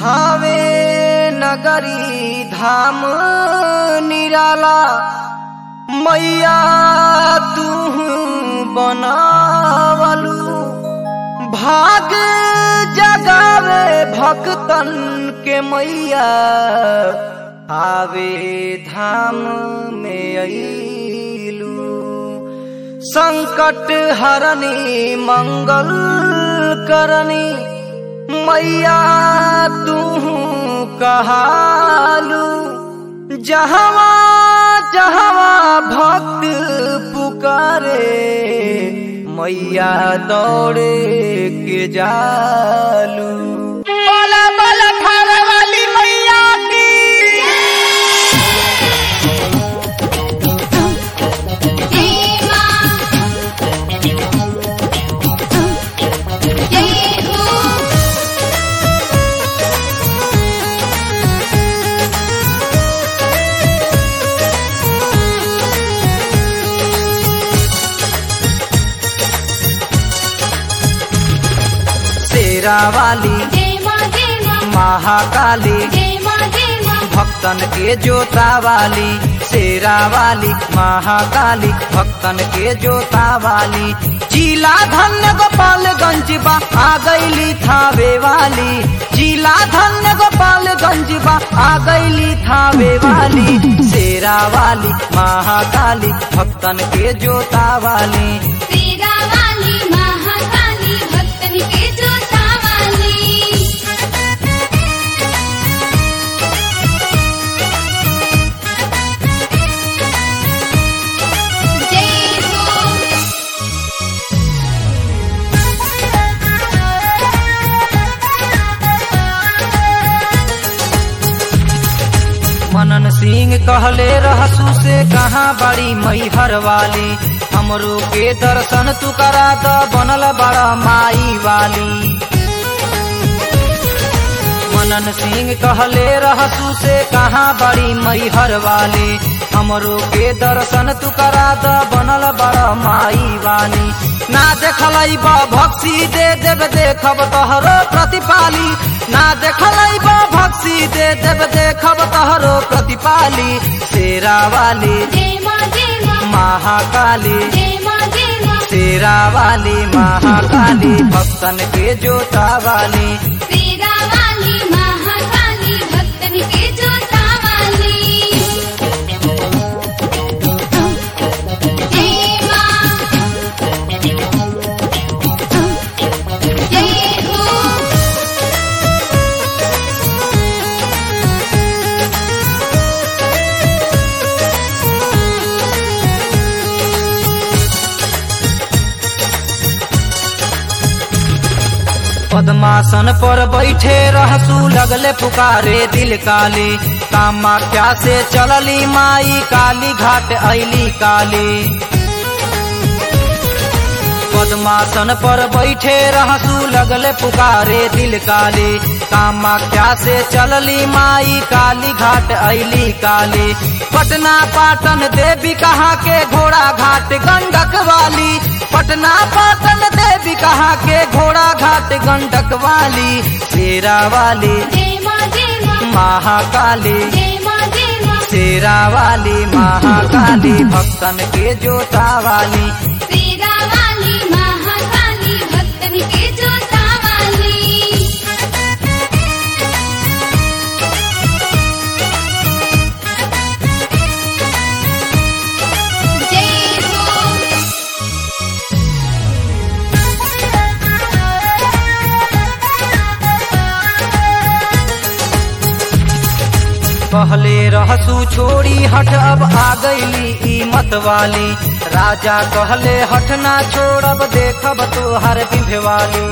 हावे नगरी धाम निराला मैया तू बनावलू भाग जगावे भक्तन के मैया आवे धाम में अइलू संकट हरनी मंगल करनी मैया तू कहालू जहवा जहवा भक्त पुकारे मैया दौड़े के जालू। बोला बोला खाने वाली मैया की शेरा वाली महाकाली भक्तन के जोता वाली शेरा वाली महाकाली भक्तन के जोता वाली जिला धन्य गोपालगंज बा आ गईली थावे वाली जिला धन्य गोपालगंज बा आ गईली थावे वाली शेरा वाली महाकाली भक्तन के जोता वाली शेरा वाली महाकाली भक्तन के जोता वाली। जय हो मनन सिंह कहले रहसू से कहाँ बड़ी मैहर वाली हमरो के दर्शन तू करा द बनल बड़ा माई वाली। मनन सिंह कहले रहसू से कहाँ बड़ी मैहर वाली हमरो के दर्शन तू करा द बनल बड़ा माई वाली। ना देखलई बा भक्ति दे देव देखब तोहरो प्रतिपाली ना देखलई बा भक्ति दे देव देखब तोहरो प्रतिपाली शेरा वाली महाकाली शेरा वाली महाकाली भक्तन के जोता वाली शेरा वाली महाकाली भक्तन के जोता वाली। जय मां जय हो पद्मासन पर बैठे रहसू लगले पुकारे दिल काली कामाख्या से चलली माई काली घाट अइली काली। पद्मासन पर बैठे रहसू लगले पुकारे दिल काली कामाख्या से चलली माई काली घाट अइली काली। पटना पाटन देवी कहाँ के घोड़ा घाट गंडक वाली पटना पाटन देवी कहाँ के घोड़ा घाट गंडक वाली शेरा वाली महाकाली शेरा वाली महाकाली भक्तन के जोता वाली शेरा वाली महाकाली भक्तन के जोता वाली। जय हो पहले रहसू छोड़ी हट अब आ गईली ई मत वाली राजा कहले हट ना छोड़ब देखब तोहर बिंभ वाली।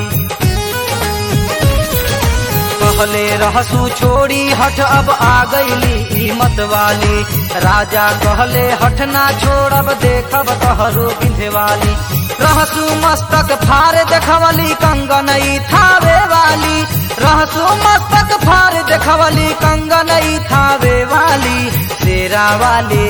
पहले रहसू छोड़ी हट अब आ गईली ई मत वाली राजा कहले हट ना छोड़ब देखब तोहरो बिंभ वाली। रहसू मस्तक फार देखवली कंगनई थावे वाली रहसू मस्तक फार देखवली कंगनई थावे वाली शेरा वाली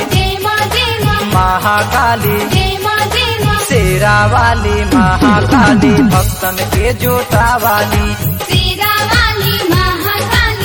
महाकाली शेरा वाली महाकाली भक्तन के जोता वाली शेरा वाली महाकाली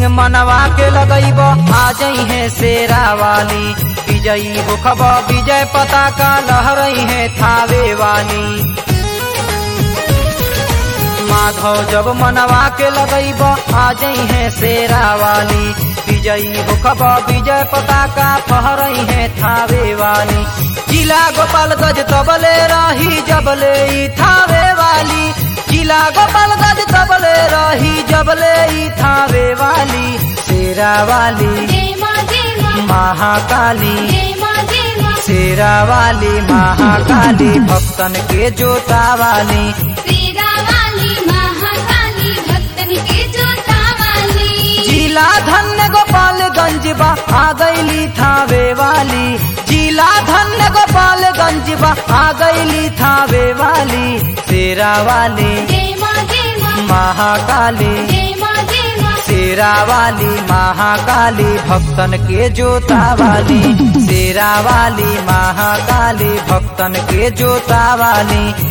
मनवा के लगैब आ जई है शेरा वाली विजयी होखब विजय पताका लहरई है थावे वाली माधव जब मनवा के लगैब आ जई है शेरा वाली विजयी होखब विजय पताका फहरई है थावे वाली जिला गोपालगंज तबले रही जबले ई थावे वाली जिला गोपालगंज तबले रही जबले ई थावे वाली शेरा वाली जय मां जय मां महाकाली जय मां जय मां शेरा वाली महाकाली भक्तन के जोता वाली शेरा वाली महाकाली भक्तन के जोता वाली जिला धन्य गोपालगंज बा आ गईली थावे वाली जिला धन्य गोपालगंज बा आ गईली थावे वाली शेरा वाली जय मां जय मां महाकाली जय मां जय मां शेरा वाली महाकाली भक्तन के जोता वाली शेरा वाली महाकाली भक्तन के जोता वाली